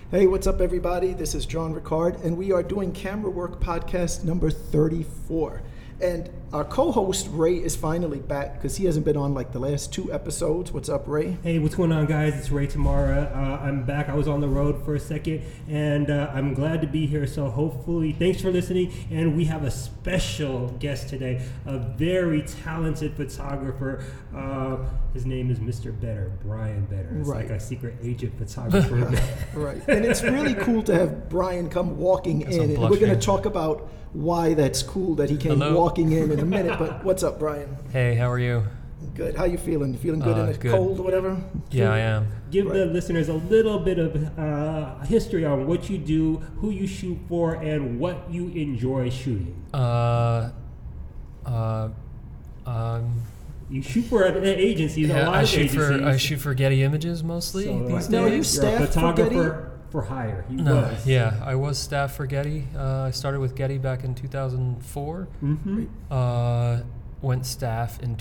Hey, what's up, everybody? This is John Ricard, and we are doing Camera Work Podcast number 34. And our co-host, Ray, is finally back because he hasn't been on like the last 2 episodes. What's up, Ray? Hey, what's going on, guys? It's Ray Tamara. I'm back. I was on the road for a second, and I'm glad to be here. So hopefully, thanks for listening. And we have a special guest today, a very talented photographer. His name is Mr. Better, Brian Better. It's like a secret agent photographer. Right. And it's really cool to have Brian come walking in. And we're going to talk about why that's cool that he came walking in a minute. But what's up, Brian? Hey, how are you? Good. How you feeling? You feeling good in the cold or whatever? Yeah, I am. Give the listeners a little bit of history on what you do, who you shoot for, and what you enjoy shooting. You shoot for an agency. Yeah, I shoot for Getty Images mostly these days. Now, are you staff for Getty? For hire. I was staff for Getty. I started with Getty back in 2004. Mm-hmm. Went staff in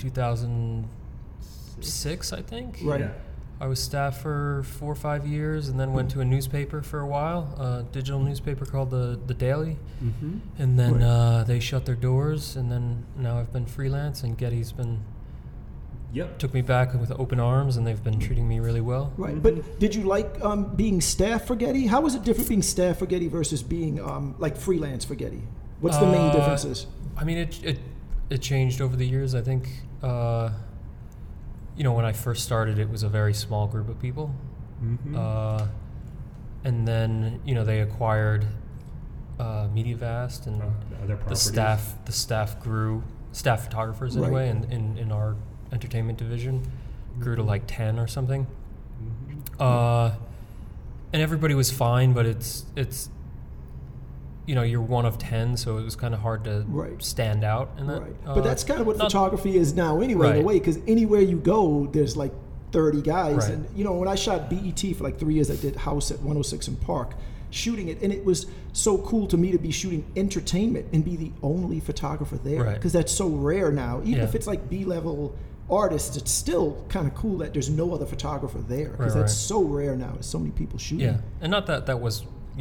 2006, I think. Right. Yeah. I was staff for 4 or 5 years, and then went to a newspaper for a while, a digital newspaper called the Daily. Mm-hmm. And then they shut their doors, and then now I've been freelance, and Getty's been took me back with open arms, and they've been treating me really well. Right, but did you like being staff for Getty? How was it different being staff for Getty versus being like freelance for Getty? What's the main differences? I mean, it changed over the years. I think, when I first started, it was a very small group of people. Mm-hmm. And then, they acquired MediaVast, and other the staff grew, staff photographers anyway, in our entertainment division grew to like 10 or something. And everybody was fine, but it's you're one of 10, so it was kind of hard to stand out in that. But that's kind of what photography is now anyway, in a way, because anywhere you go, there's like 30 guys. And when I shot BET for like 3 years, I did House at 106 in Park, shooting it, and it was so cool to me to be shooting entertainment and be the only photographer there, because that's so rare now. Even if it's like B-level artists, it's still kind of cool that there's no other photographer there, because that's so rare now. There's so many people shooting. Yeah, and not that was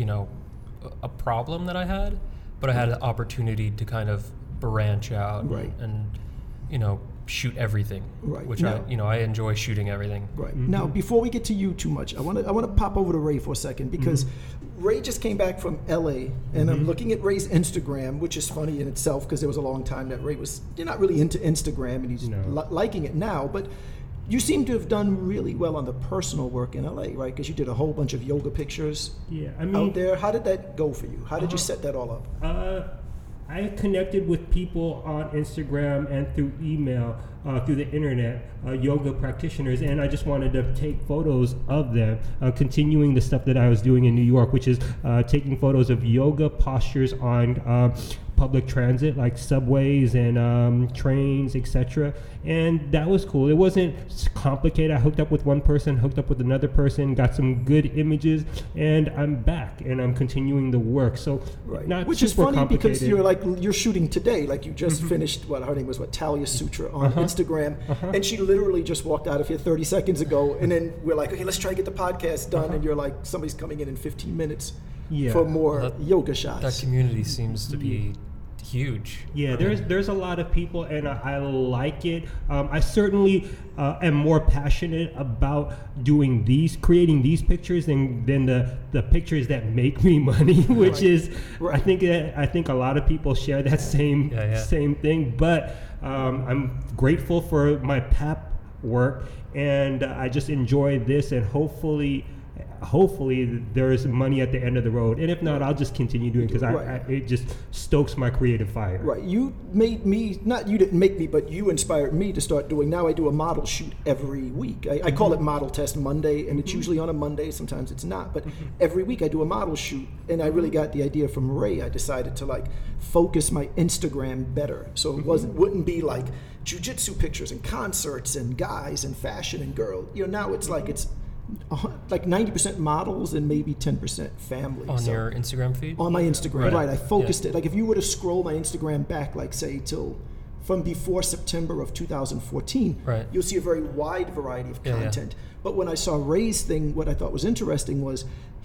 a problem that I had, but I had an opportunity to kind of branch out and shoot everything, which I enjoy shooting everything. Now, before we get to you too much, I want to pop over to Ray for a second, because Ray just came back from LA, and I'm looking at Ray's Instagram, which is funny in itself, because there was a long time that Ray was not really into Instagram, and he's liking it now. But you seem to have done really well on the personal work in LA, right? Because you did a whole bunch of yoga pictures out there. How did that go for you? How did you set that all up? I connected with people on Instagram and through email, through the internet, yoga practitioners, and I just wanted to take photos of them, continuing the stuff that I was doing in New York, which is taking photos of yoga postures on public transit, like subways and trains, etc. And that was cool. It wasn't complicated. I hooked up with one person, hooked up with another person, got some good images, and I'm back and I'm continuing the work. So not which super is funny, complicated. because you're shooting today, like you just finished her name was Talia Sutra on Instagram, and she literally just walked out of here 30 seconds ago, and then we're like, okay, let's try to get the podcast done, and you're like, somebody's coming in 15 minutes for more yoga shots. That community seems to be huge. Yeah, there's a lot of people, and I like it. I certainly am more passionate about creating these pictures than the pictures that make me money, which is I think a lot of people share that same thing. But I'm grateful for my PAP work, and I just enjoy this, and hopefully there's money at the end of the road, and if not, I'll just continue doing, because it just stokes my creative fire. You made me, not you didn't make me, but you inspired me to start doing. Now I do a model shoot every week. I call it Model Test Monday, and it's usually on a Monday. Sometimes it's not, but every week I do a model shoot, and I really got the idea from Ray. I decided to focus my Instagram better, so it wouldn't be like jiu-jitsu pictures and concerts and guys and fashion and girls. Now it's it's like 90% models and maybe 10% family. On your Instagram feed? On my Instagram, I focused it. Like if you were to scroll my Instagram back, say till from before September of 2014, you'll see a very wide variety of content. But when I saw Ray's thing, what I thought was interesting was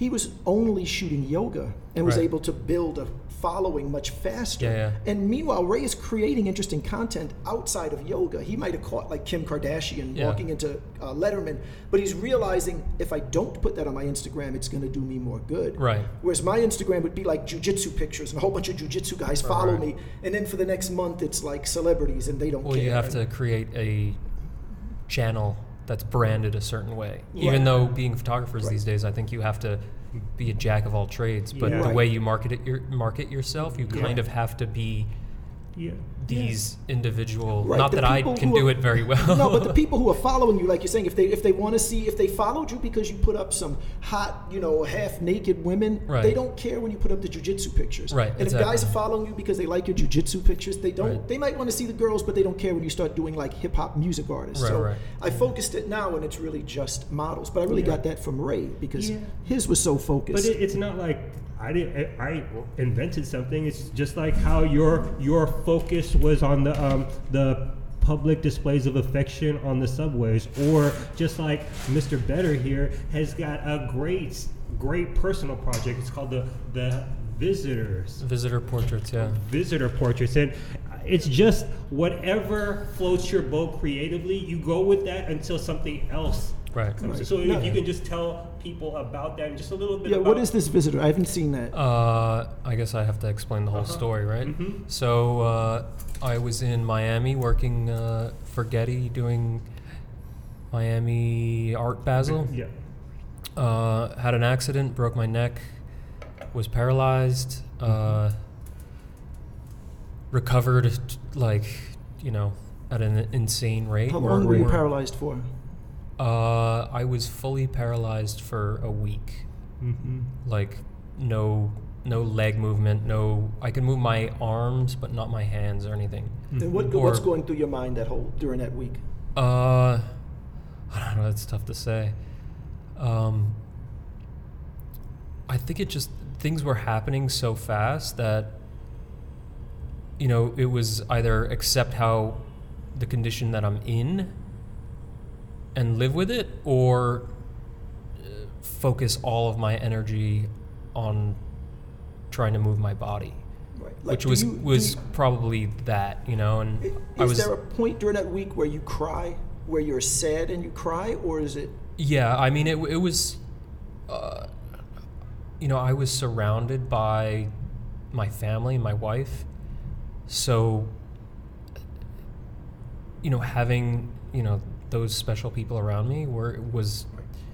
he was only shooting yoga and was able to build a following much faster. And meanwhile, Ray is creating interesting content outside of yoga. He might have caught like Kim Kardashian walking into Letterman, but he's realizing if I don't put that on my Instagram, it's going to do me more good. Whereas my Instagram would be like jujitsu pictures and a whole bunch of jujitsu guys follow me, and then for the next month it's like celebrities and they don't care. Well, you have to create a channel that's branded a certain way. Even though being photographers these days, I think you have to be a jack of all trades, but the way you market yourself, you kind of have to be these individual. Not that I can do it very well. No, but the people who are following you, like you're saying, if they want to see, if they followed you because you put up some hot, half naked women, they don't care when you put up the jiu-jitsu pictures. And if guys are following you because they like your jiu-jitsu pictures, they don't. They might want to see the girls, but they don't care when you start doing like hip hop music artists. I focused it now, and it's really just models. But I really got that from Ray because his was so focused. But it's not like I invented something. It's just like how your focus was on the public displays of affection on the subways, or just like Mr. Better here has got a great personal project. It's called the Visitor Portraits, and it's just whatever floats your boat creatively, you go with that until something else comes. So if you can just tell people about that and just a little bit about... what is this Visitor? I haven't seen that. I guess I have to explain the whole story, right? So I was in Miami working for Getty, doing Miami Art Basel. Had an accident, broke my neck, was paralyzed, recovered at an insane rate. How long were you paralyzed for? I was fully paralyzed for a week. Like no leg movement, I can move my arms but not my hands or anything. And what's going through your mind during that week? I don't know, it's tough to say. I think it just, things were happening so fast that it was either accept the condition that I'm in and live with it, or focus all of my energy on trying to move my body, which was probably that, and is there a point during that week where you cry, where you're sad and you cry, or is it? Yeah, I mean, it was, I was surrounded by my family, my wife, so, having, those special people around me was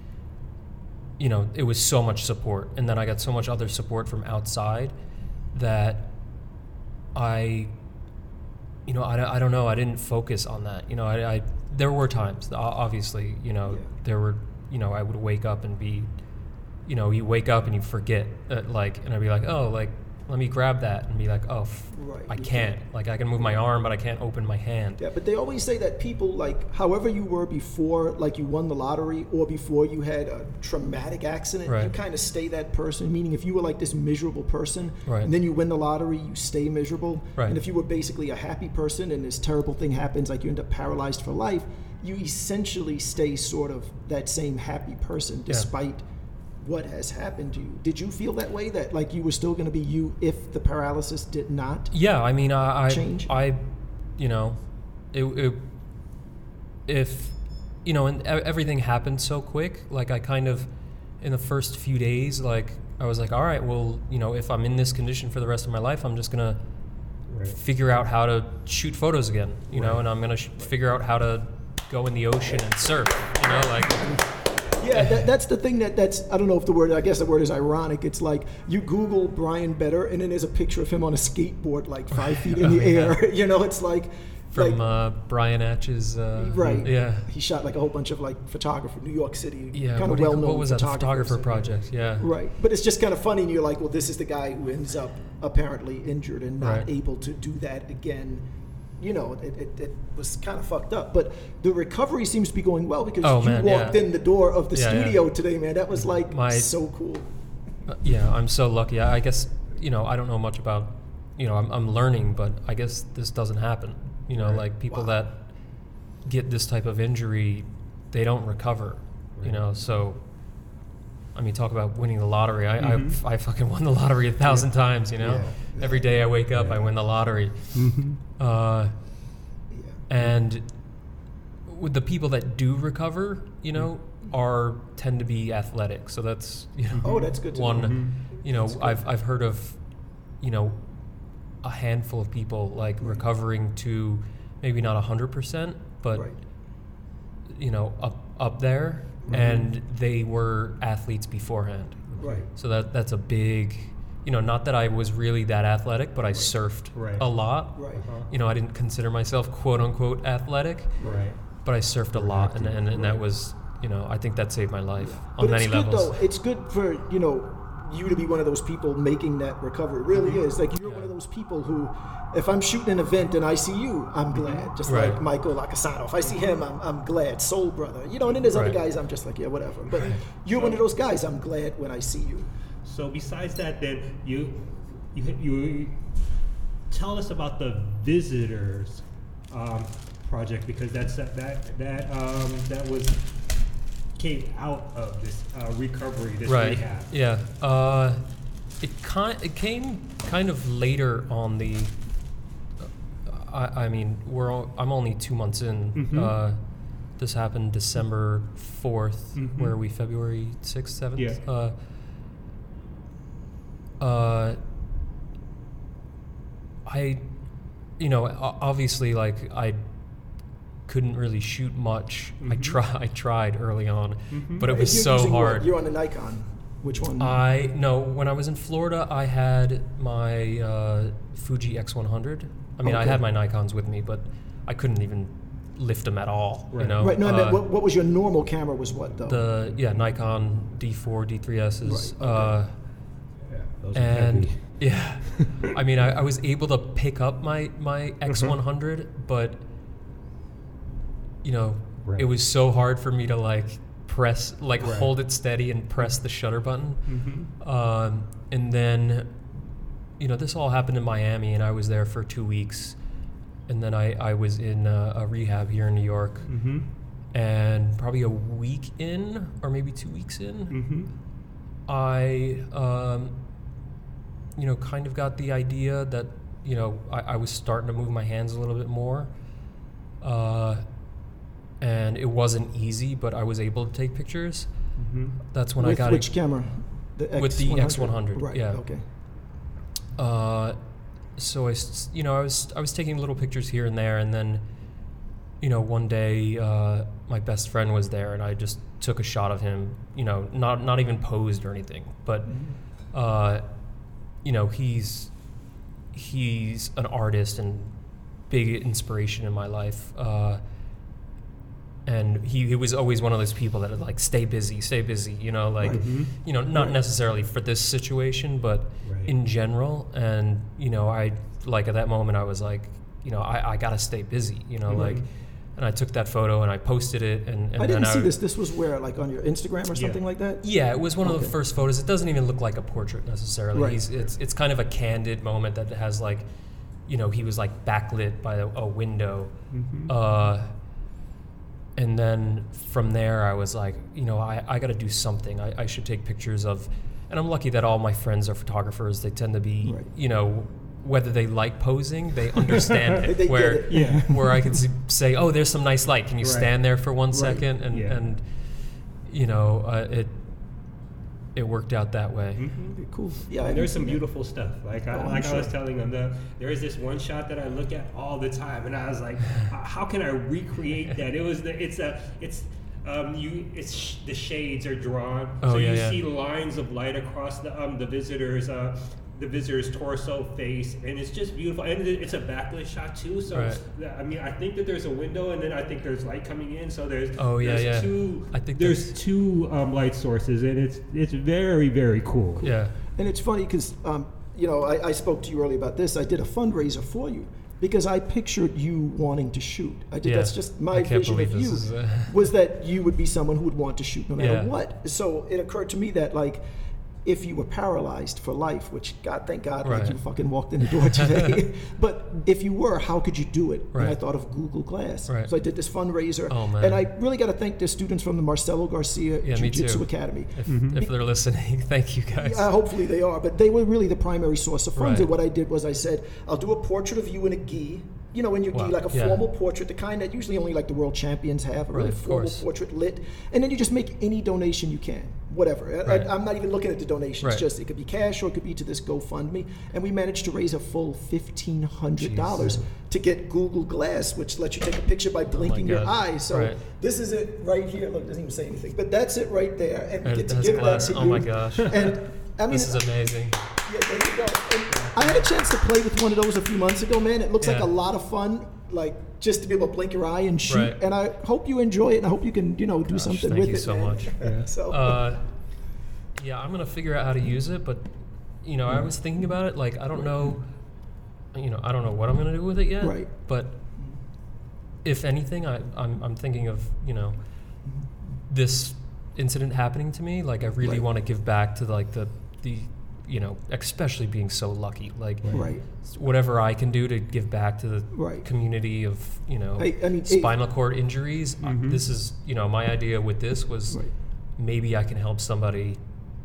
it was so much support, and then I got so much other support from outside that I don't know, I didn't focus on that. I there were times, obviously, there were, I would wake up and be, you wake up and you forget, and I'd be like, oh, like, let me grab that, and be like, oh, I can't. Like, I can move my arm, but I can't open my hand. Yeah, but they always say that people, like, however you were before, like, you won the lottery, or before you had a traumatic accident, you kind of stay that person. Meaning, if you were like this miserable person, and then you win the lottery, you stay miserable. And if you were basically a happy person, and this terrible thing happens, like you end up paralyzed for life, you essentially stay sort of that same happy person, despite what has happened to you. Did you feel that way, that like you were still going to be you if the paralysis did not? Yeah, I mean, change? And everything happened so quick. Like, I kind of, in the first few days, like, I was like, all right, well, if I'm in this condition for the rest of my life, I'm just gonna figure out how to shoot photos again, and I'm gonna figure out how to go in the ocean and surf, Yeah, that's the thing that's, I don't know if I guess the word is ironic. It's like you Google Brian Better, and then there's a picture of him on a skateboard like 5 feet in the air. It's like... From Brian Atch's... Yeah. He shot like a whole bunch of like photographer, New York City, kind of well-known what was that, the photographer project, Right, but it's just kind of funny, and you're like, well, this is the guy who ends up apparently injured and not able to do that again. It was kind of fucked up, but the recovery seems to be going well, because you walked in the door of the studio today, man. That was like so cool. I'm so lucky. I guess, I don't know much about, I'm learning, but I guess this doesn't happen. Like people that get this type of injury, they don't recover, so I mean, talk about winning the lottery. I fucking won the lottery 1,000 times, you know? Yeah. Every day I wake up, I win the lottery. And with the people that do recover, you know, tend to be athletic. So that's, you know, that's good to one, know. you know, I've heard of, you know, a handful of people like recovering to maybe not 100%, but you know, up there, and they were athletes beforehand. Right. So that's a big, you know, not that I was really that athletic, but I surfed a lot. Right. You know, I didn't consider myself quote unquote athletic. Right. But I surfed a lot, and that was, you know, I think that saved my life on many levels. But it's good though. It's good for, you know, you to be one of those people making that recovery. It really is. Like, you're one of those people who, if I'm shooting an event and I see you, I'm glad. Just like Michael Lakasanov. If I see him, I'm glad. Soul Brother. You know, and then there's other guys I'm just like, yeah, whatever. But you're one of those guys I'm glad when I see you. So besides that, then you tell us about the Visitors project, because that was came out of this recovery, this rehab. Yeah. It came kind of later on the. I mean, I'm only 2 months in. This happened December 4th. Where are we? February 6th, 7th. Yeah. I, you know, obviously, like, I couldn't really shoot much. I tried early on, but it was so hard. You're on the Nikon. Which one? When I was in Florida, I had my Fuji X100. I mean, I had my Nikons with me, but I couldn't even lift them at all. You know. Right. No, I meant what was your normal camera? Was what though? The Nikon D4, D3Ss. Right. Okay. Those are heavy. Yeah, I mean, I was able to pick up my X100, but you know, it was so hard for me to like press, like hold it steady and press the shutter button. And then, you know, this all happened in Miami, and I was there for 2 weeks, and then I was in a rehab here in New York, and probably a week in, or maybe 2 weeks in, I you know, kind of got the idea that, you know, I was starting to move my hands a little bit more. And it wasn't easy, but I was able to take pictures. That's when I got which camera? With the X100. Right. Yeah. Okay. So I was taking little pictures here and there, and then, you know, one day my best friend was there, and I just took a shot of him. You know, not even posed or anything, but you know, he's an artist and big inspiration in my life. And he was always one of those people that would like stay busy, you know, like, you know, not necessarily for this situation, but in general. And, you know, I like at that moment I was like, you know, I gotta stay busy, you know, like, and I took that photo and I posted it. And I didn't see this. This was where, like, on your Instagram or something like that? Yeah, it was one of the first photos. It doesn't even look like a portrait necessarily. It's kind of a candid moment that has like, you know, he was like backlit by a window. And then from there, I was like, you know, I got to do something. I should take pictures of, and I'm lucky that all my friends are photographers. They tend to be, you know, whether they like posing, they understand it. Where I can say, oh, there's some nice light. Can you stand there for 1 second? And you know, it worked out that way. Cool. Yeah, there's some beautiful stuff. Like I was telling them, there is this one shot that I look at all the time, and I was like, how can I recreate that? The shades are drawn, so you see lines of light across the visitor's torso, face, and it's just beautiful. And it's a backlit shot too. So I mean, I think that there's a window, and then I think there's light coming in. So there's two light sources, and it's very, very cool. Yeah, and it's funny because you know, I spoke to you earlier about this. I did a fundraiser for you because I pictured you wanting to shoot. That's just my vision of you was that you would be someone who would want to shoot no matter what. So it occurred to me that, like, if you were paralyzed for life, which thank God, like Right. you fucking walked in the door today. But if you were, how could you do it? And I Right. thought of Google Glass. Right. So I did this fundraiser. Oh, man. And I really got to thank the students from the Marcelo Garcia Yeah, me Jiu-Jitsu too. Academy. If they're listening, thank you guys. Hopefully they are, but they were really the primary source of funds. Right. And what I did was I said, I'll do a portrait of you in a gi. You know, in your gi, Wow. like a Yeah. formal portrait, the kind that usually only like the world champions have, a really Right, of formal course. portrait lit. And then you just make any donation you can, whatever. Right. I'm not even looking at the donations, Right. just it could be cash or it could be to this GoFundMe. And we managed to raise a full $1,500 Jesus. to get Google Glass, which lets you take a picture by blinking your God. eyes. So Right. this is it right here. Look, it doesn't even say anything, but that's it right there. And we It get to has give glass. that to Oh you. my gosh. And I mean, This is amazing. yeah, there you go. And I had a chance to play with one of those a few months ago, man. It looks like Yeah. a lot of fun, like just to be able to blink your eye and shoot. Right. And I hope you enjoy it, and I hope you can, do something thank with you it. so man. much. So Yeah, I'm gonna figure out how to use it, but I was thinking about it. Like, I don't know what I'm gonna do with it yet. Right. But if anything, I'm thinking of this incident happening to me. Like, I really Right. want to give back to like the especially being so lucky. Like, right. whatever I can do to give back to the Right. community of I mean, spinal cord injuries. This is my idea with this was Right. maybe I can help somebody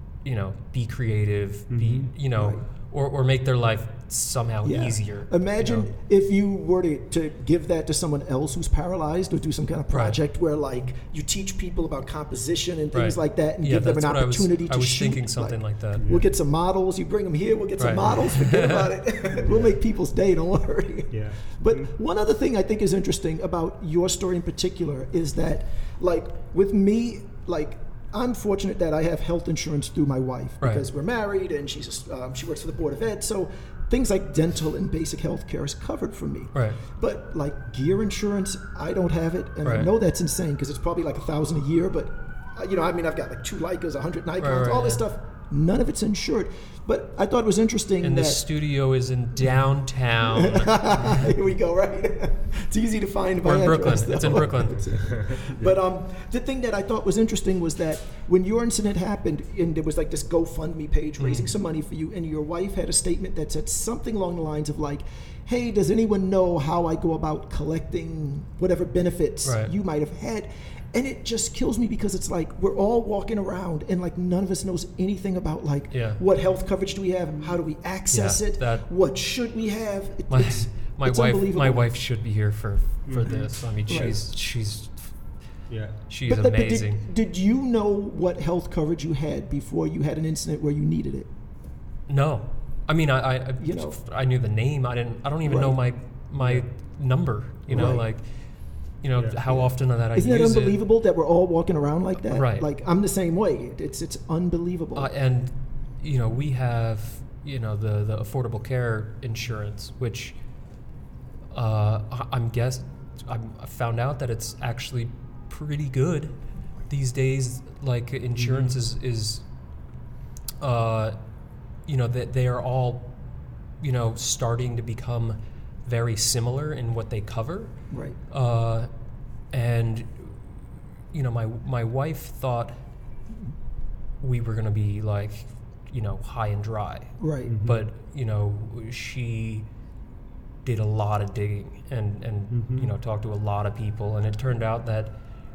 be creative, be Right. or make their life somehow Yeah. easier. Imagine if you were to give that to someone else who's paralyzed, or do some kind of project where like you teach people about composition and things Right. like that, and Yeah, give them an that's what opportunity to I was shoot. thinking something like that. We'll get some models. You bring them here. We'll get some Right. models. Forget about it. We'll make people's day. Don't worry. Yeah. But one other thing I think is interesting about your story in particular is that, like, with me, like, I'm fortunate that I have health insurance through my wife Right. because we're married and she works for the Board of Ed. So things like dental and basic health care is covered for me. Right. But like gear insurance, I don't have it, and I Right. know that's insane because it's probably like $1,000 a year. But I've got like 2 Leicas, 100 Nikons, Right, all this yeah. stuff. None of it's insured. But I thought it was interesting And that the studio is in downtown. here we go, right? It's easy to find by We're in address, Brooklyn. It's in though. Brooklyn. But the thing that I thought was interesting was that when your incident happened, and there was like this GoFundMe page raising some money for you, and your wife had a statement that said something along the lines of like, "Hey, does anyone know how I go about collecting whatever benefits Right. you might have had?" And it just kills me because it's like we're all walking around and like none of us knows anything about like Yeah. what health coverage do we have, how do we access Yeah, it, that- what should we have. My It's wife unbelievable. should be here for this. I mean, Right. she's Yeah. she's But amazing. did you know what health coverage you had before you had an incident where you needed it? No, I mean, I You know. I knew the name. I don't even know Right. my number. Right. Like, Yeah. how often that I Isn't that use unbelievable that we're all walking around like that? Right. Like I'm the same way. It's unbelievable. And we have the Affordable Care Insurance, which I found out that it's actually pretty good these days. Like insurance is that they are all starting to become very similar in what they cover. Right. And my wife thought we were gonna be like high and dry, Right. but she did a lot of digging and talked to a lot of people, and it turned out that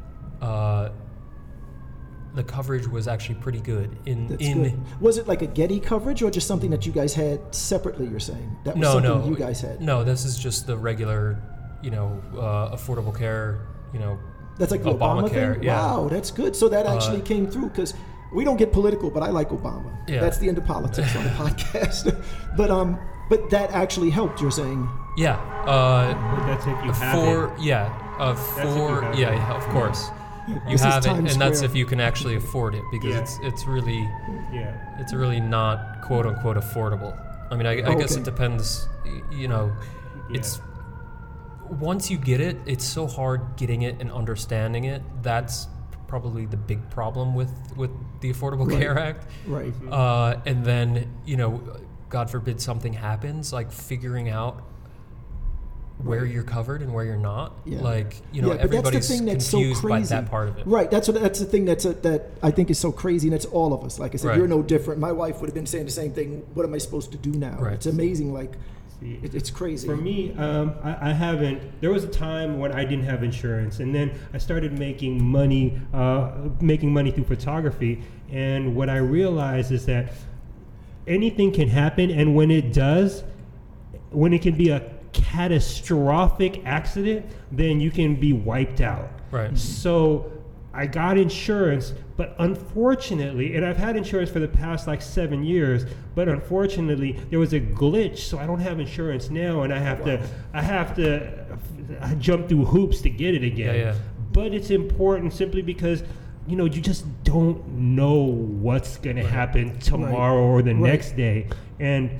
the coverage was actually pretty good That's good. Was it like a Getty coverage or just something that you guys had separately? You're saying that was something you guys had. No, this is just the regular Affordable Care, That's like the Obama Obamacare, thing? yeah. Wow, that's good. So that actually came through because we don't get political, but I like Obama. Yeah. That's the end of politics on the podcast. But that actually helped, you're saying? Yeah. But that's if you have it. If you have it. yeah, of course. You This is have it, Times and that's Square. if you can actually afford it, because Yeah. it's really Yeah. it's really not quote unquote affordable. I mean, I guess Okay. it depends. It's once you get it, it's so hard getting it and understanding it. That's probably the big problem with the Affordable Right. Care Act. Right. And then God forbid something happens, like figuring out where you're covered and where you're not. Yeah. Like, you know, but that's the everybody's thing that's so confused by crazy. that part of it. Right. That's the thing that I think is so crazy, and it's all of us. Like I said, Right. you're no different. My wife would have been saying the same thing. What am I supposed to do now? Right. It's amazing. Like, it's crazy. For me, I haven't. There was a time when I didn't have insurance, and then I started making money through photography. And what I realized is that anything can happen, and when it does, when it can be a catastrophic accident, then you can be wiped out. Right. So I got insurance, but unfortunately, and I've had insurance for the past like 7 years, but unfortunately there was a glitch, so I don't have insurance now, and I have to jump through hoops to get it again. Yeah. But it's important simply because, you know, you just don't know what's going to happen tomorrow or the next day. And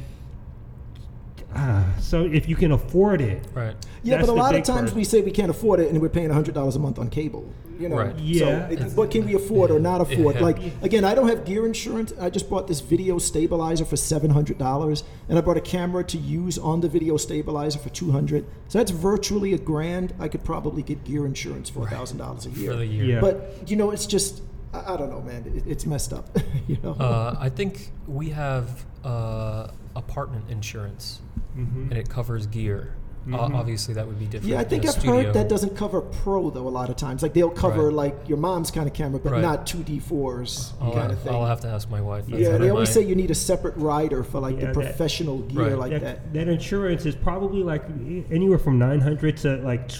so if you can afford it. Right. Yeah, but a lot of times part. we say we can't afford it, and we're paying $100 a month on cable. You know, Right. Yeah. So what can we afford or not afford? Yeah. Like, again, I don't have gear insurance. I just bought this video stabilizer for $700, and I bought a camera to use on the video stabilizer for $200. So that's virtually $1,000. I could probably get gear insurance for $1,000 a year. For the year. Yeah. But you know, it's just I don't know, man. It's messed up. You know. I think we have apartment insurance, and it covers gear. Obviously, that would be different. Yeah, I think in a I've studio. heard that doesn't cover pro though. A lot of times, like they'll cover Right. like your mom's kind of camera, but Right. not 2D4s kind of thing. I'll have to ask my wife. That's Yeah, one they of always my- say you need a separate rider for like Yeah, the professional gear Right. like that. That insurance is probably like anywhere from $900 to like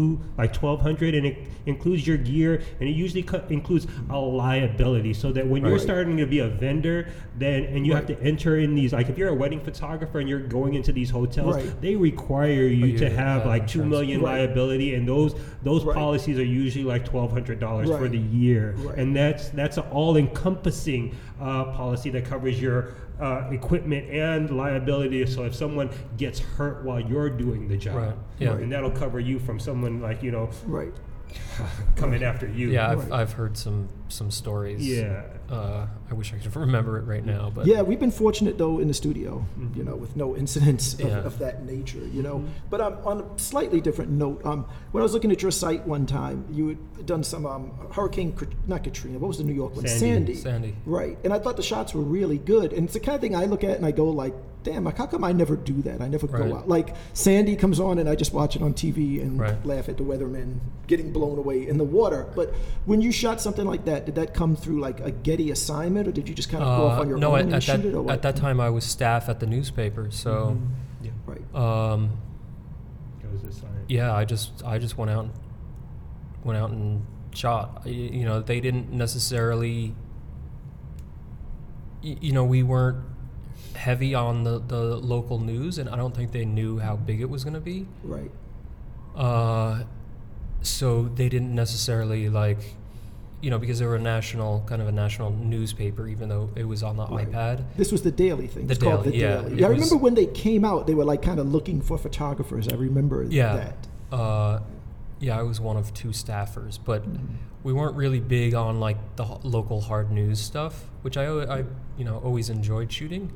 $1,200, and it includes your gear, and it usually includes a liability, so that when you're Right. starting to be a vendor, then and you have to enter in these, like if you're a wedding photographer and you're going into these hotels, Right. they require you you to have have like $2 million Right. liability, and those Right. policies are usually like $1,200 for Right. the year, Right. and that's an all-encompassing policy that covers your equipment and liability. So if someone gets hurt while you're doing the job, Right. Yeah. and that'll cover you from someone like, you know, Right. coming after you. Yeah, Right. I've heard some stories. Yeah. I wish I could remember it right now, but Yeah, we've been fortunate though in the studio, you know, with no incidents Yeah. of that nature, you know. But on a slightly different note, when I was looking at your site one time, you had done some Hurricane, not Katrina, what was the New York one? Sandy. Right, and I thought the shots were really good, and it's the kind of thing I look at and I go like, damn, like, how come I never do that? I never Right. go out. Like Sandy comes on and I just watch it on TV and Right. laugh at the weathermen getting blown away in the water. But when you shot something like that, did that come through like a Getty assignment, or did you just kind of go off on your no, own and at shoot it, or that what? at that time I was staff at the newspaper, so Right. That was the sign. yeah, I just went out and shot. You know, they didn't necessarily. You know, we weren't heavy on the local news, and I don't think they knew how big it was going to be. Right. So they didn't necessarily like, you know, because they were a national newspaper, even though it was on the Right. iPad. This was the Daily thing. The It's called Daily, the yeah. Daily. It Yeah, I was- remember when they came out, they were like kind of looking for photographers. I remember Yeah. that. Yeah, I was one of 2 staffers, but we weren't really big on like the local hard news stuff, which I you know always enjoyed shooting.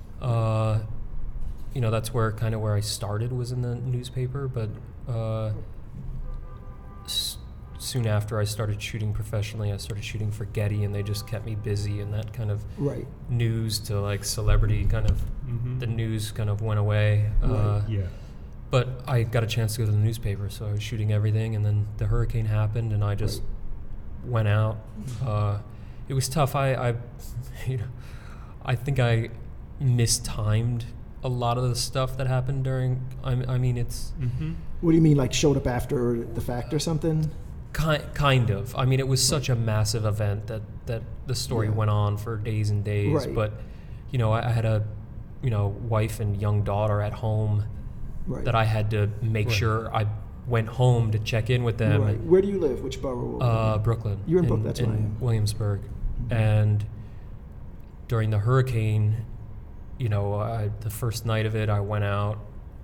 You know, that's where I started, was in the newspaper, but soon after I started shooting professionally, I started shooting for Getty, and they just kept me busy, and that kind of Right. news to like celebrity kind of the news kind of went away. Right. Yeah. But I got a chance to go to the newspaper, so I was shooting everything, and then the hurricane happened, and I just went out. It was tough. I you know, I think I mistimed a lot of the stuff that happened during. I mean, it's What do you mean, like showed up after the fact or something? kind of. I mean, it was such a massive event that the story went on for days and days. Right. But you know, I had a wife and young daughter at home. Right. That I had to make sure I went home to check in with them. Right. Where do you live? Which borough? Brooklyn. You're in Brooklyn, that's where I am. Williamsburg. And during the hurricane, you know, the first night of it, I went out,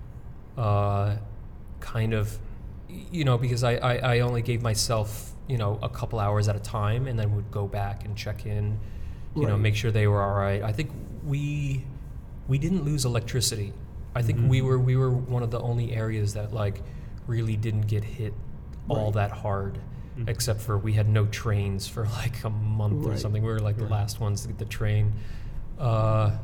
kind of, you know, because I only gave myself, you know, a couple hours at a time, and then would go back and check in, you know, Right. make sure they were all right. I think we didn't lose electricity I think we were one of the only areas that like really didn't get hit all that hard, except for we had no trains for like a month or something. We were like the last ones to get the train. But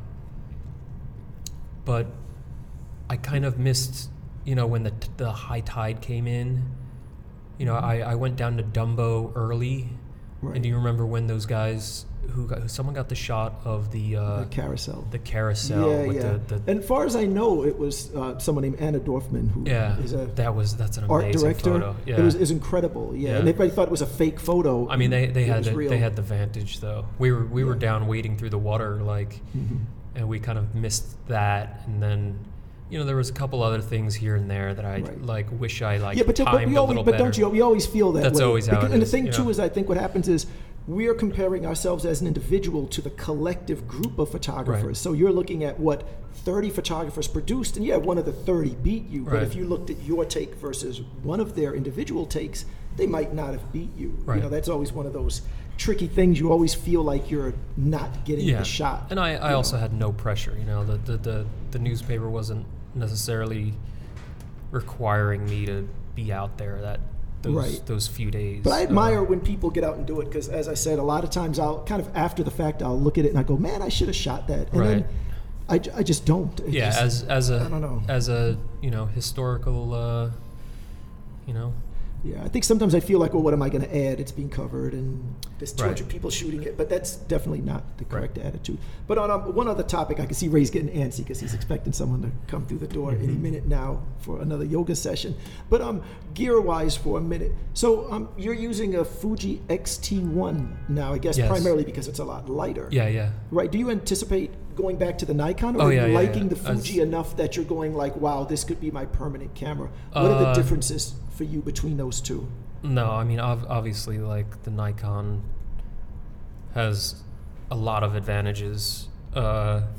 I kind of missed, you know, when the high tide came in. You know, I went down to Dumbo early. Right. And do you remember when those guys someone got the shot of the carousel? The carousel. Yeah. And as far as I know, it was someone named Anna Dorfman who is that's an art amazing director. Photo. Yeah. It was incredible. Yeah. And everybody thought it was a fake photo. I mean, they had the vantage though. We were down wading through the water like, and we kind of missed that, and then. You know, there was a couple other things here and there that I wish I timed a little better. Don't you? We always feel that. That's way. Always how it is. And the thing too is, I think what happens is we're comparing ourselves as an individual to the collective group of photographers. Right. So you're looking at what 30 photographers produced, and one of the 30 beat you. But if you looked at your take versus one of their individual takes, they might not have beat you. Right. You know, that's always one of those tricky things. You always feel like you're not getting the shot. And I also had no pressure. You know, the newspaper wasn't necessarily requiring me to be out there those few days. But I admire when people get out and do it, because as I said, a lot of times I'll kind of after the fact I'll look at it and I go, man, I should have shot that, and then I just don't. As a I don't know. As a historical Yeah, I think sometimes I feel like, well, what am I going to add? It's being covered, and there's 200 people shooting it, but that's definitely not the correct attitude. But on one other topic, I can see Ray's getting antsy because he's expecting someone to come through the door any minute now for another yoga session. But gear-wise for a minute, so you're using a Fuji X-T1 now, I guess primarily because it's a lot lighter. Yeah. Right, do you anticipate going back to the Nikon, or are you liking the Fuji enough that you're going like, wow, this could be my permanent camera? What are the differences for you between those two? No, I mean, obviously, like, the Nikon has a lot of advantages, but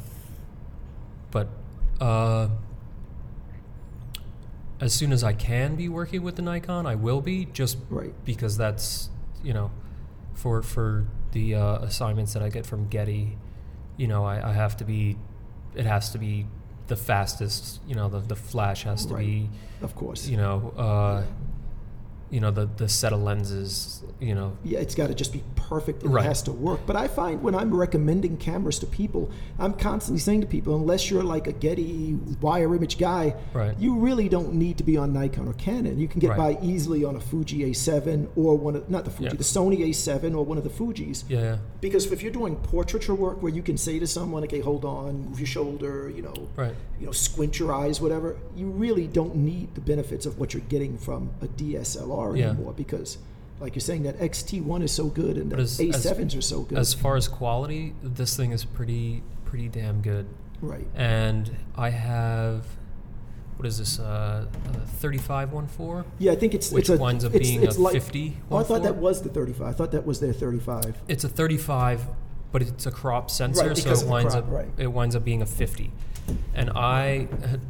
as soon as I can be working with the Nikon, I will be, just because that's, for the assignments that I get from Getty, I have to be, it has to be the fastest, the flash has to be, of course, the set of lenses, it's got to just be perfect, and it has to work. But I find when I'm recommending cameras to people, I'm constantly saying to people, unless you're like a Getty wire image guy, you really don't need to be on Nikon or Canon. You can get by easily on a Fuji A7 or the Sony A7 or one of the Fujis. Because if you're doing portraiture work where you can say to someone, okay, hold on, move your shoulder, squint your eyes, whatever, you really don't need the benefits of what you're getting from a DSLR anymore, because like you're saying, that X-T1 is so good and the A7s are so good. As far as quality, this thing is pretty damn good. Right. And I have, what is this, 35-1.4? Yeah, I think it's which winds up being a 50. I thought that was the 35. I thought that was their 35. It's a 35, but it's a crop sensor, so it winds up being a 50. And I had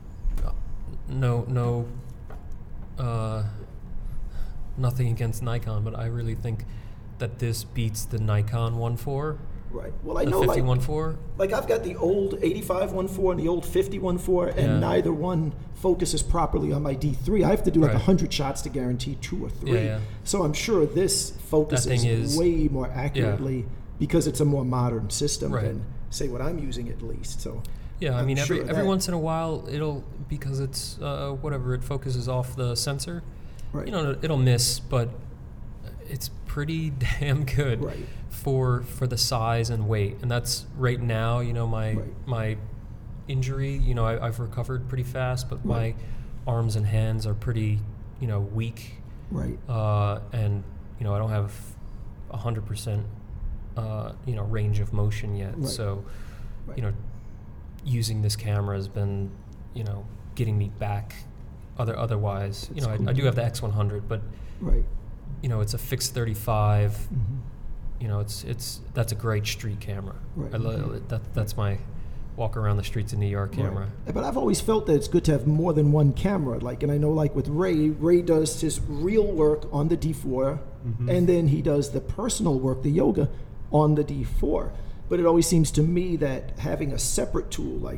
nothing against Nikon, but I really think that this beats the Nikon 1.4. Right. Well, I know 50 1.4. Like I've got the old 85 1.4 and the old 50 1.4, and neither one focuses properly on my D3. I have to do like 100 shots to guarantee 2 or 3. So I'm sure this focuses way more accurately because it's a more modern system than say what I'm using at least. So I mean, every once in a while because it's it focuses off the sensor. Right. It'll miss, but it's pretty damn good for the size and weight. And that's right now, my injury, I've recovered pretty fast, but my arms and hands are pretty, weak. Right. And, I don't have 100%, range of motion yet. Right. So, using this camera has been, getting me back. Otherwise, I do have the X100, but it's a fixed 35. That's a great street camera. That's my walk around the streets of New York camera. But I've always felt that it's good to have more than one camera. And I know, like with Ray does his real work on the D4, and then he does the personal work, the yoga, on the D4. But it always seems to me that having a separate tool, like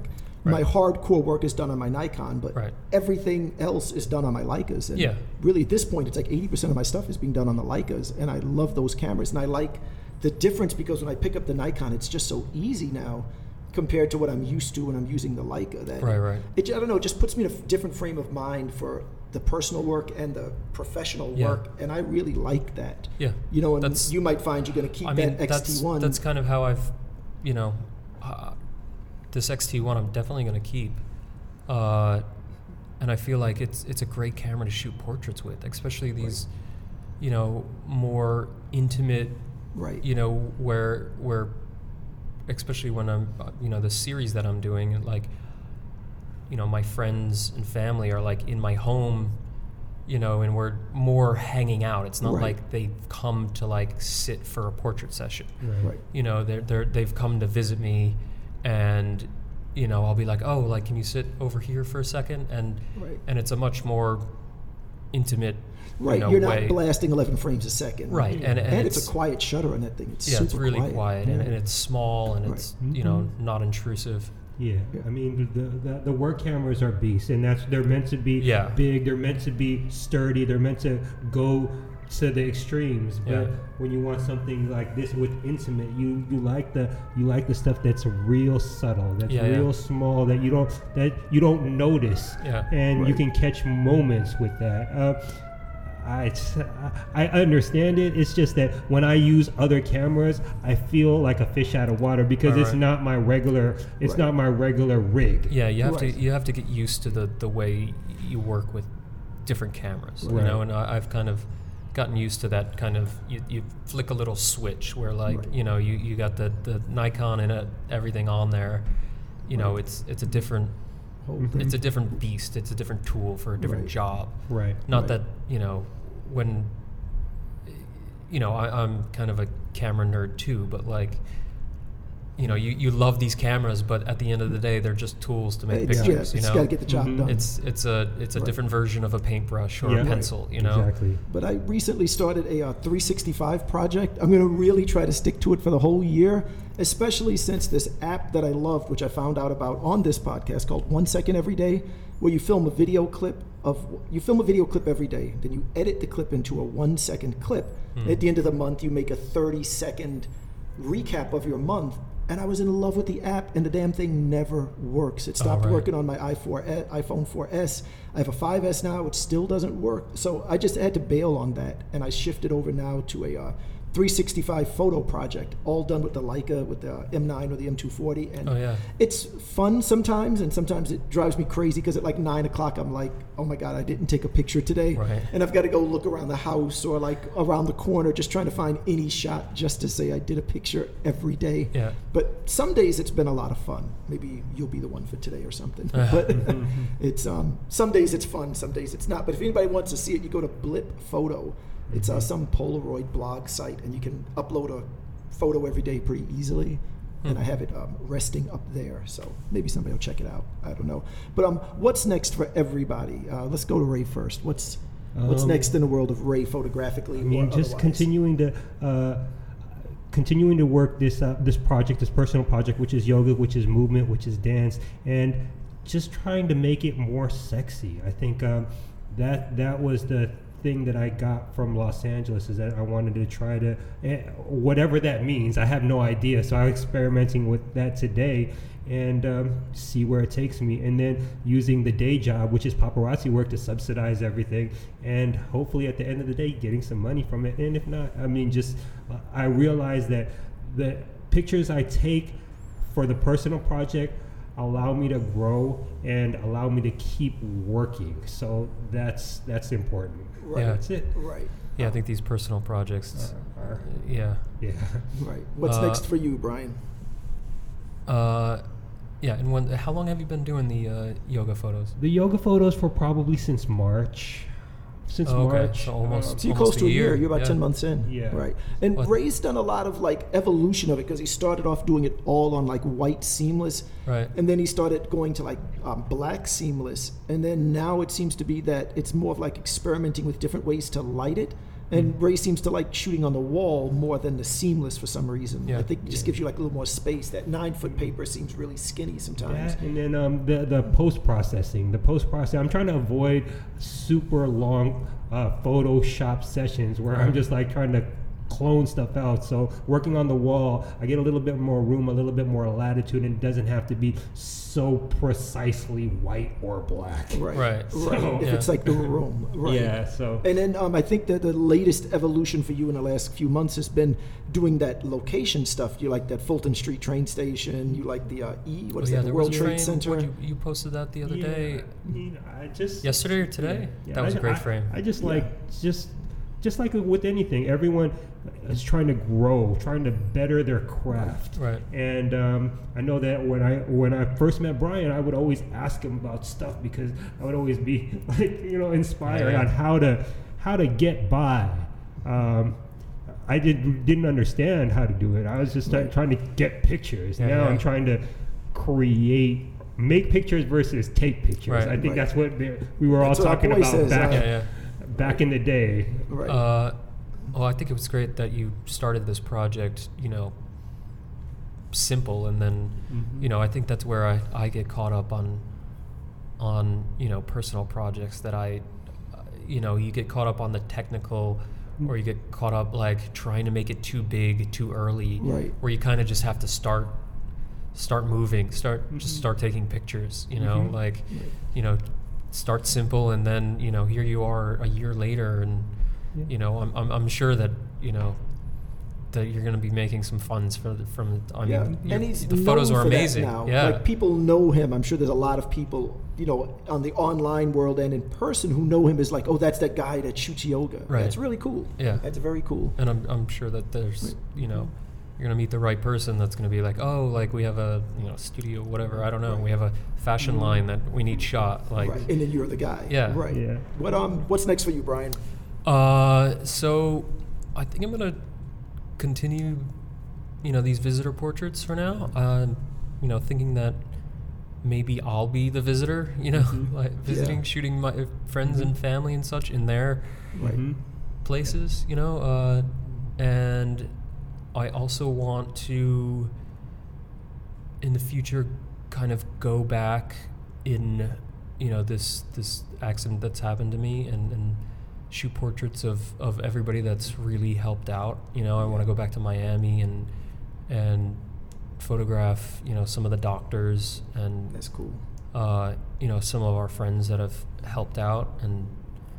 My hardcore work is done on my Nikon, but everything else is done on my Leicas. And really, at this point, it's like 80% of my stuff is being done on the Leicas, and I love those cameras. And I like the difference because when I pick up the Nikon, it's just so easy now compared to what I'm used to when I'm using the Leica. That I don't know, it just puts me in a different frame of mind for the personal work and the professional work, and I really like that. Yeah. You know, and you might find you're going to keep that XT1. That's kind of how I've, you know, this XT1 I'm definitely going to keep. And I feel like it's a great camera to shoot portraits with, especially these, you know, more intimate, you know, where especially when I'm, you know, the series that I'm doing, like, you know, my friends and family are like in my home, you know, and we're more hanging out. It's not like they've come to like sit for a portrait session. You know, they've come to visit me, and, you know, I'll be like, oh, like, can you sit over here for a second? And it's a much more intimate, you know, you're not blasting 11 frames a second. And it's a quiet shutter on that thing. It's super it's really quiet, and it's small, and it's, you know, not intrusive. I mean, the work cameras are beasts, and they're meant to be big. They're meant to be sturdy. They're meant to go to the extremes. But when you want something like this with intimate, you like the stuff that's real subtle, that's real small, that you don't notice, and you can catch moments with that. I understand it. It's just that when I use other cameras, I feel like a fish out of water because it's not my regular. It's not my regular rig. Yeah, you have to get used to the way you work with different cameras. You know, and I've kind of gotten used to that kind of. You flick a little switch where, like, you know, you got the Nikon and everything on there. You know, it's a different. It's a different beast. It's a different tool for a different job. Not that, you know, when, you know, I'm kind of a camera nerd too, but, like, you know, you love these cameras, but at the end of the day, they're just tools to make pictures. You know, got to get the job done. It's a different version of a paintbrush or a pencil. You know, But I recently started a 365 project. I'm going to really try to stick to it for the whole year, especially since this app that I loved, which I found out about on this podcast, called 1 Second Every Day, where you film a video clip every day, then you edit the clip into a 1 second clip. At the end of the month, you make a 30-second recap of your month. And I was in love with the app, and the damn thing never works. It stopped working on my iPhone 4S. I have a 5S now, which still doesn't work. So I just had to bail on that, and I shifted over now to a 365 photo project, all done with the Leica, with the M9 or the M240. And it's fun sometimes, and sometimes it drives me crazy because at like 9 o'clock, I'm like, oh my God, I didn't take a picture today. And I've got to go look around the house or like around the corner, just trying to find any shot just to say I did a picture every day. But some days it's been a lot of fun. Maybe you'll be the one for today or something. But it's some days it's fun, some days it's not. But if anybody wants to see it, you go to Blip Photo. It's some Polaroid blog site, and you can upload a photo every day pretty easily. And I have it resting up there, so maybe somebody will check it out. I don't know. But what's next for everybody? Let's go to Ray first. What's next in the world of Ray photographically? I mean, just otherwise? continuing to work this project, this personal project, which is yoga, which is movement, which is dance, and just trying to make it more sexy. I think that was the thing that I got from Los Angeles, is that I wanted to try to, whatever that means, I have no idea. So I'm experimenting with that today and see where it takes me. And then using the day job, which is paparazzi work, to subsidize everything. And hopefully at the end of the day, getting some money from it. And if not, I mean, just I realize that the pictures I take for the personal project allow me to grow and allow me to keep working. So that's important. That's it. I think these personal projects What's next for you, Brian? And how long have you been doing the yoga photos? The yoga photos for probably since March. March. So almost you're close to a year. You're about 10 months in. And Ray's done a lot of like evolution of it, because he started off doing it all on like white seamless, and then he started going to like black seamless, and then now it seems to be that it's more of like experimenting with different ways to light it. And Ray seems to like shooting on the wall more than the seamless for some reason. I think it just gives you like a little more space. That 9-foot paper seems really skinny sometimes. And then the post-processing. I'm trying to avoid super long Photoshop sessions where I'm just like trying to clone stuff out. So working on the wall, I get a little bit more room, a little bit more latitude, and it doesn't have to be so precisely white or black. Right. So, if it's like the room. Right. Yeah. So. And then I think that the latest evolution for you in the last few months has been doing that location stuff. You like that Fulton Street train station. You like the the World Trade Center. You posted that the other day. I just yesterday or today. That was a great frame. I just like just like with anything, everyone is trying to grow, trying to better their craft. Right. And I know that when I first met Brian, I would always ask him about stuff because I would always be like, inspired on how to get by. I didn't understand how to do it. I was just trying to get pictures. Now I'm trying to make pictures versus take pictures. Right. I think that's what we were all talking about back in the day. Right. Well, I think it was great that you started this project, simple, and then, I think that's where I get caught up on personal projects that you get caught up on the technical, or you get caught up like trying to make it too big, too early, where you kind of just have to start moving, just start taking pictures, start simple, and then here you are a year later, and I'm sure that that you're going to be making some funds from the photos are amazing now. Like people know him. I'm sure there's a lot of people on the online world and in person who know him as like, oh, that's that guy that shoots yoga. Right. That's really cool. That's very cool. And I'm sure that there's you're going to meet the right person that's going to be like, oh, like we have a studio, whatever, I don't know, we have a fashion line that we need shot, like, and then you're the guy. What's next for you, Brian? So I think I'm going to continue these visitor portraits for now, thinking that maybe I'll be the visitor, like visiting, shooting my friends and family and such in their places, and I also want to, in the future, kind of go back in, this accident that's happened to me and shoot portraits of everybody that's really helped out. I want to go back to Miami and photograph, some of the doctors and that's cool. Some of our friends that have helped out, and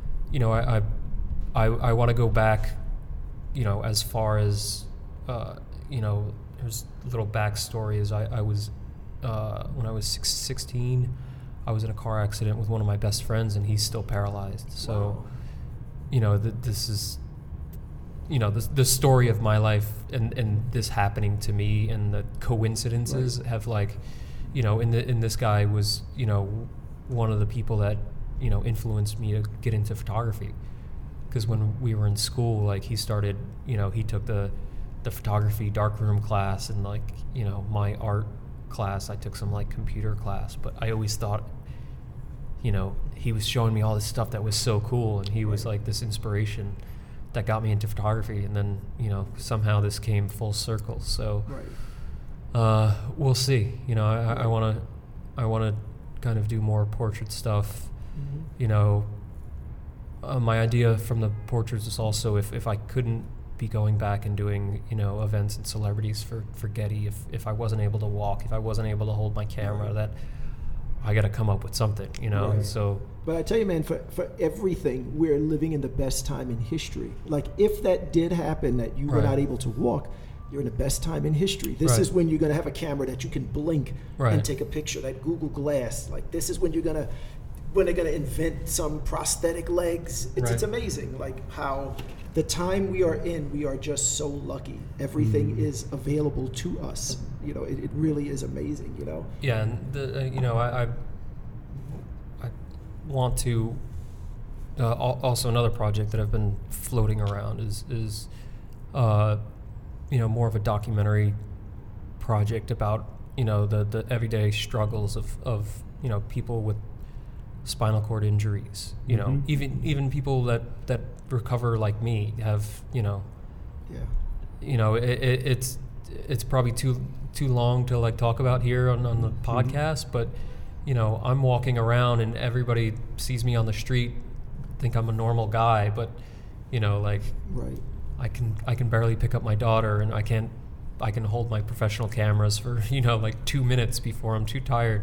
I want to go back, as far as there's a little backstory. Is I was when I was 16, I was in a car accident with one of my best friends, and he's still paralyzed. So, this is, the story of my life, and this happening to me, and the coincidences have in this guy was, one of the people that, influenced me to get into photography. Because when we were in school, like he started, he took the photography darkroom class, and my art class, I took some computer class, but I always thought, he was showing me all this stuff that was so cool, and he was like this inspiration that got me into photography, and then somehow this came full circle. So we'll see. I want to kind of do more portrait stuff. My idea from the portraits is also if I couldn't be going back and doing events and celebrities for Getty, if I wasn't able to walk, if I wasn't able to hold my camera, that I got to come up with something, So, but I tell you, man, for everything, we're living in the best time in history. Like if that did happen, that you were not able to walk, you're in the best time in history. This is when you're going to have a camera that you can blink and take a picture. That Google Glass, like this is when they're going to invent some prosthetic legs. It's amazing, like how the time we are in, we are just so lucky. Everything is available to us. It really is amazing. Yeah, and I want to. Also, another project that I've been floating around is more of a documentary project about the everyday struggles of people with spinal cord injuries. You know, even people that recover like me have, you know, it's probably too long to like talk about here on the podcast, but you know, I'm walking around and everybody sees me on the street, think I'm a normal guy, but you know, like I can barely pick up my daughter, and I can hold my professional cameras for, you know, like 2 minutes before I'm too tired,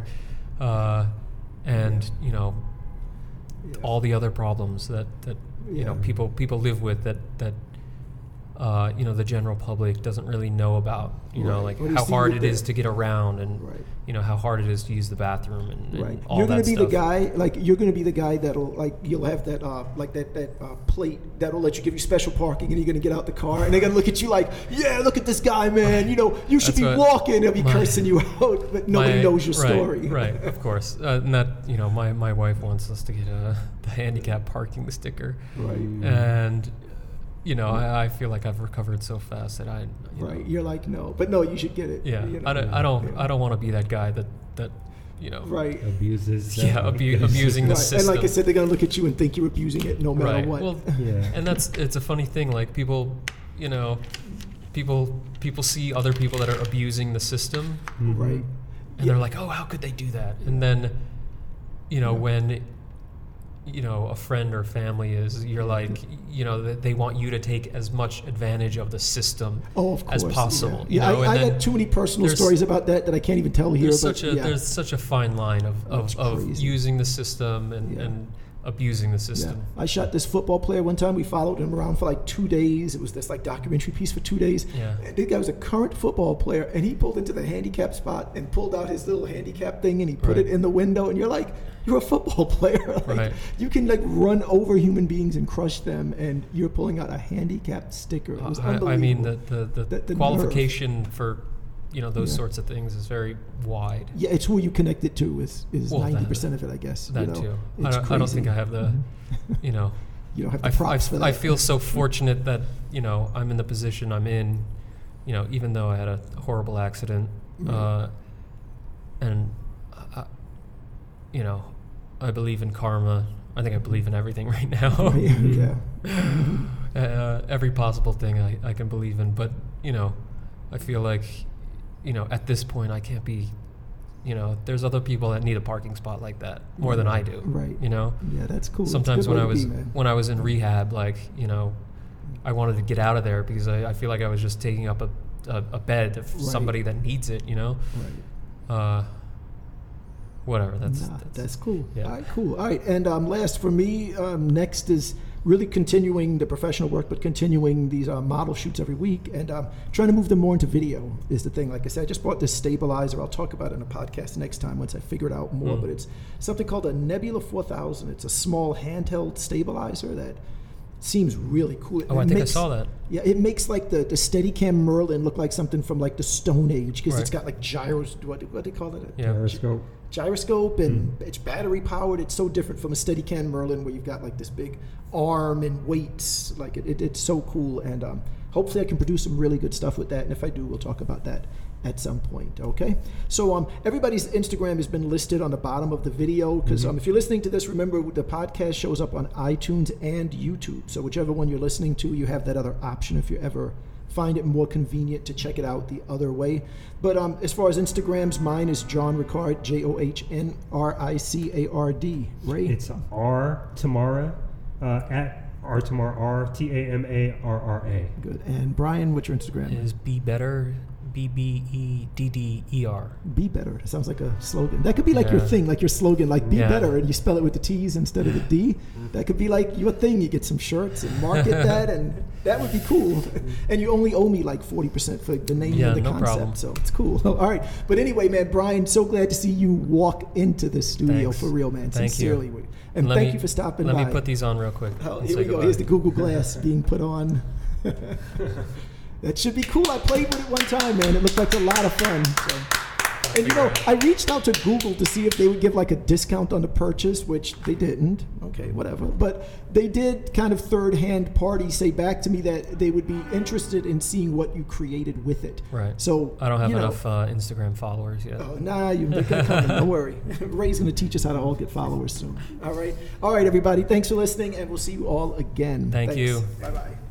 and you know, all the other problems that you know people live with that you know, the general public doesn't really know about, you know, like how hard it is to get around, and you know, how hard it is to use the bathroom, and all you're that gonna be stuff. the guy, like you're gonna be the guy that'll, like, you'll have that like that plate that'll let you give you special parking, and you're gonna get out the car and they're gonna look at you like, yeah, look at this guy, man, you know, you should be walking. They'll be cursing you out, but nobody knows your story. Right, of course. And that, you know, my wife wants us to get the handicap parking sticker, and you know, I feel like I've recovered so fast that you're like, no, but no, you should get it. Yeah, you know? I don't want to be that guy that you know, abuses. Abusing the system. And like I said, they're gonna look at you and think you're abusing it, no matter what. Well, and it's a funny thing. Like people, you know, people see other people that are abusing the system, and they're like, oh, how could they do that? And then, you know, when, you know, a friend or family is, you're like, you know, they want you to take as much advantage of the system as possible. Yeah, you know? I got too many personal stories about that I can't even tell here. There's such a fine line of using the system and abusing the system. Yeah. I shot this football player one time. We followed him around for like 2 days. It was this like documentary piece for 2 days. Yeah. And this guy was a current football player, and he pulled into the handicap spot and pulled out his little handicap thing, and he put it in the window, and you're like, you're a football player. Like, you can like run over human beings and crush them, and you're pulling out a handicapped sticker. It was unbelievable. I mean, the qualification for, you know, those sorts of things is very wide. Yeah, it's who you connect it to is 90% of it, I guess. That, you know? too. I don't think I have the, you know. You don't have the props for that. I feel so fortunate that, you know, I'm in the position I'm in, you know, even though I had a horrible accident, and, you know, I believe in karma. I think I believe in everything right now. Every possible thing I can believe in. But, you know, I feel like, you know, at this point I can't be, you know, there's other people that need a parking spot like that more than I do. Right. You know? Yeah, that's cool. Sometimes when I was in rehab, like, you know, I wanted to get out of there because I feel like I was just taking up a bed of somebody that needs it, you know? Right. Whatever. That's cool. Yeah. All right, cool. All right, and last for me, next is really continuing the professional work, but continuing these model shoots every week, and trying to move them more into video is the thing. Like I said, I just bought this stabilizer. I'll talk about it in a podcast next time once I figure it out more. But it's something called a Nebula 4000. It's a small handheld stabilizer that seems really cool. I think I saw that. Yeah, it makes like the Steadicam Merlin look like something from like the Stone Age, because it's got like gyros. What do they call it? Gyroscope, and it's battery powered. It's so different from a Steadicam Merlin where you've got like this big arm and weights. Like it's so cool, and hopefully I can produce some really good stuff with that. And if I do, we'll talk about that at some point. Okay, so everybody's Instagram has been listed on the bottom of the video, because if you're listening to this, remember the podcast shows up on iTunes and YouTube. So whichever one you're listening to, you have that other option if you ever find it more convenient to check it out the other way. But as far as Instagrams, mine is John Ricard, JohnRicard. Ray? It's R Tamara at R Tamara, RTAMARRA. Good. And Brian, what's your Instagram? It is Be Better, BBEDDER. Be Better. That sounds like a slogan. That could be like your thing, like your slogan, like Be Better, and you spell it with the T's instead of the D. That could be like your thing. You get some shirts and market that, and that would be cool. And you only owe me like 40% for the name of the concept. Problem. So it's cool. All right. But anyway, man, Brian, so glad to see you walk into the studio. Thanks. for real, man. Thank Sincerely. you. And thank you for stopping by. Let me put these on real quick. Oh, here we go. Here's the Google Glass being put on. That should be cool. I played with it one time, man. It looked like a lot of fun. So. And I reached out to Google to see if they would give like a discount on the purchase, which they didn't. Okay, whatever. But they did kind of third-hand party say back to me that they would be interested in seeing what you created with it. Right. So I don't have enough Instagram followers yet. Oh, nah, they're coming. Don't worry. Ray's going to teach us how to all get followers soon. All right, everybody. Thanks for listening, and we'll see you all again. Thanks. You. Bye-bye.